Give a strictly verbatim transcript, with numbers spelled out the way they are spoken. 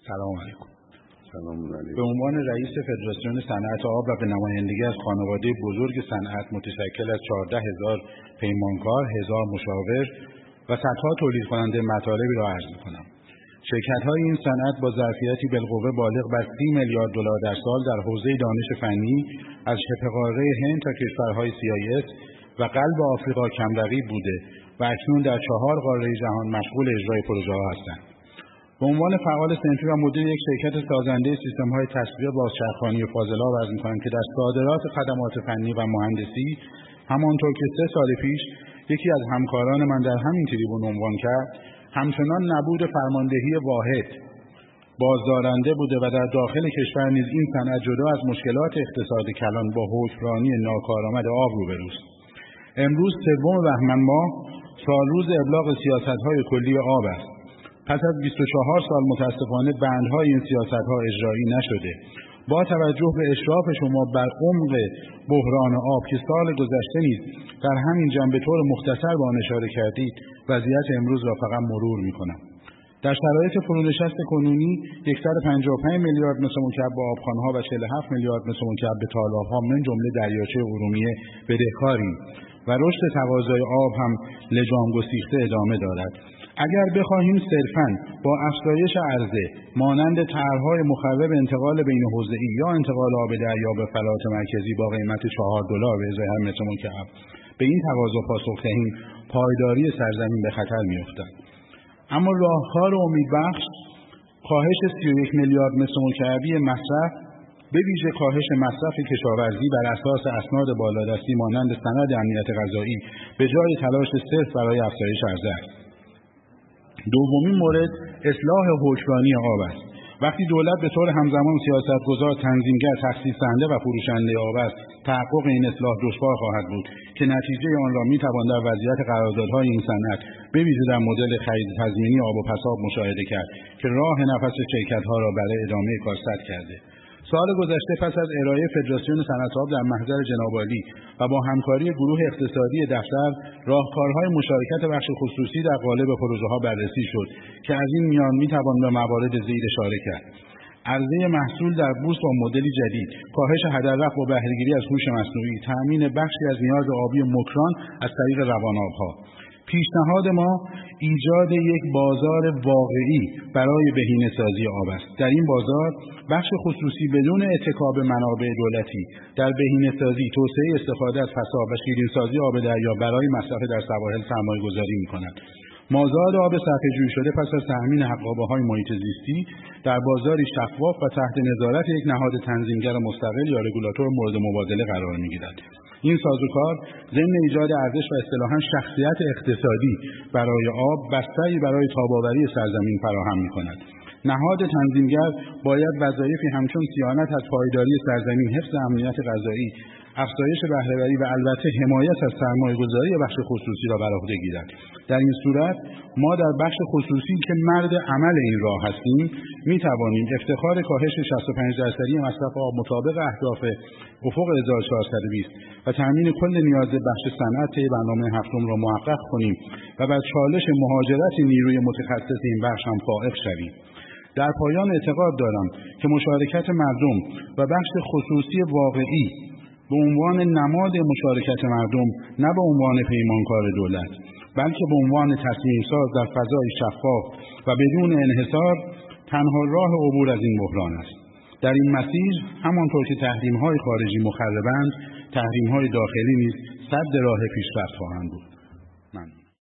سلام علیکم. سلام علیکم. به عنوان رئیس فدراسیون صنعت آب و به نمایندگی از خانواده بزرگ صنعت متشکل از چهارده هزار پیمانکار، هزار مشاور و صدها تولید کننده مطالبی را عرض می‌کنم. شرکت‌های این صنعت با ظرفیتی بالقوه بالغ بر سی میلیارد دلار در سال در حوزه دانش فنی از شبه قاره هند تا کشورهای سی آی اس و قلب آفریقا کم‌رقیب بوده و اکنون در چهار قاره جهان مشغول اجرای پروژه‌ها هستند. به عنوان فعال صنفی و مدیر یک شرکت سازنده سیستم‌های تصفیه بازچرخانی و فاضلاب عرض می‌کنم که در صادرات خدمات فنی و مهندسی همانطور که سه سال پیش یکی از همکاران من در همین تریبون عنوان کرد، همچنان نبود فرماندهی واحد بازدارنده بوده و در داخل کشور نیز این صنعت جدا از مشکلات اقتصاد کلان با حکمرانی ناکارآمد آب روبروست. امروز سوم بهمن ماه سالروز ابلاغ سیاست‌های کلی آب است. پس از بیست و چهار سال متاسفانه بندهای این سیاست‌ها اجرایی نشده. با توجه به اشراف شما بر عمق بحران آب که سال گذشته نیز در همین جنبه به طور مختصر به آن اشاره کردید، وضعیت امروز را فقط مرور می‌کنم. در شرایط فرونشست کنونی صد و پنجاه و پنج میلیارد متر مکعب به آبخوان‌ها و چهل و هفت میلیارد متر مکعب به تالاب‌ها من جمله دریاچه ارومیه بدهکاریم و رشد تقاضای آب هم لجام گسیخته ادامه دارد. اگر بخواهیم صرفاً با افزایش عرضه مانند طرح‌های مخرب انتقال بین حوزه‌ای یا انتقال آب دریا به فلات مرکزی با قیمت چهار دلار به ازای هر متر مکعب به این تقاضا پاسخ دهیم، پایداری سرزمین به خطر می‌افتد. اما راهکار امیدبخش کاهش سی و یک میلیارد متر مکعبی مصرف به ویژه کاهش مصرف کشاورزی بر اساس اسناد بالادستی مانند سند امنیت غذایی به جای تلاش صرف برای افزایش عرضه است. دومین مورد اصلاح حکمرانی آب است. وقتی دولت به طور همزمان سیاستگزار، تنظیمگر، تخصیص دهنده و فروشنده آب است، تحقق این اصلاح دشوار خواهد بود که نتیجه آن را می‌توان در وضعیت قراردادهای این صنعت به ویژه در مدل خرید تضمینی آب و پساب مشاهده کرد که راه نفس شرکت‌ها را برای ادامه کار سد کرده. سال گذشته پس از ارائه فدراسیون صنعت آب در محضر جناب عالی و با همکاری گروه اقتصادی دفتر راهکارهای مشارکت بخش خصوصی در قالب پروژه‌ها بررسی شد که از این میان می‌توان به موارد زیر اشاره کرد: عرضه محصول در بورس با مدلی جدید، کاهش هدررفت با بهره‌گیری از هوش مصنوعی، تأمین بخشی از نیاز آبی مکران از طریق روان‌آب‌ها. پیشنهاد ما ایجاد یک بازار واقعی برای بهینه‌سازی آب است. در این بازار بخش خصوصی بدون اتکا به منابع دولتی در بهینه‌سازی، توسعه استفاده از پساب و شیرین‌سازی آب دریا برای مصرف در سواحل سرمایه‌گذاری می‌کند. مازاد آب صرفه‌جویی شده پس از تأمین حقابه‌های محیط زیستی در بازاری شفاف و تحت نظارت یک نهاد تنظیمگر مستقل یا رگولاتور مورد مبادله قرار می‌گیرد. این سازوکار ضمن ایجاد ارزش و اصطلاحاً شخصیت اقتصادی برای آب بستری برای تاب‌آوری سرزمین فراهم می‌کند. نهاد تنظیمگر باید وظایفی همچون صیانت از پایداری سرزمین، حفظ امنیت غذایی، افزایش بهره‌وری و البته حمایت از سرمایه‌گذاری بخش خصوصی را بر عهده گیرد. در این صورت ما در بخش خصوصی که مرد عمل این راه هستیم می‌توانیم افتخار کاهش شصت و پنج درصدی مصرف آب مطابق اهداف افق هزار و چهارصد و بیست و تأمین کل نیاز بخش صنعت طی برنامه هفتم را محقق کنیم و بر چالش مهاجرت نیروی متخصص این بخش هم فائق شویم. در پایان اعتقاد دارم که مشارکت مردم و بخش خصوصی واقعی به عنوان نماد مشارکت مردم، نه به عنوان پیمانکار دولت، بلکه به عنوان تصمیم‌ساز در فضای شفاف و بدون انحصار، تنها راه عبور از این بحران است. در این مسیر همانطور که تحریم‌های خارجی مخربند، تحریم‌های داخلی نیز سد راه پیشرفت خواهند بود.